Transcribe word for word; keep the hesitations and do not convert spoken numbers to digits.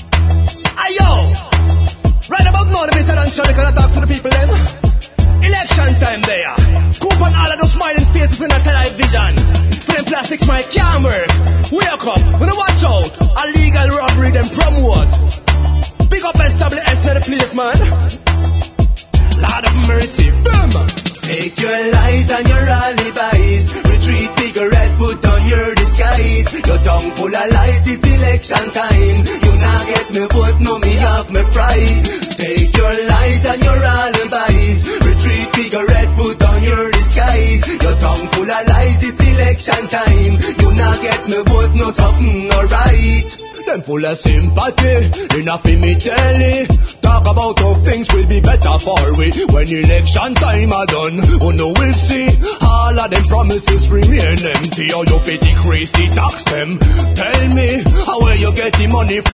Ayo! Right about now, the Mister Dancehall gonna talk to the people then. Election time there. Coupon all of those smiling faces in the television. For them plastics my can't work. Wake up, when I watch out. Illegal robbery them promote. Big up S W S to the place, man. Lord of mercy, boom. Take your lies and your alibis. Retreat, cigarette, put on your disguise. Your tongue full of lies, it's election time. You not get me vote, no me have me pride. Take your lies and your alibis. Retreat, cigarette, put on your disguise. Your tongue full of lies, it's election time. You not get me vote, no something alright. Them full of sympathy, enough in me telly. Talk about how things will be better for we. When election time are done, oh no we'll see. All of them promises remain empty. Or you pity crazy tax them. Tell me, how where you get the money from?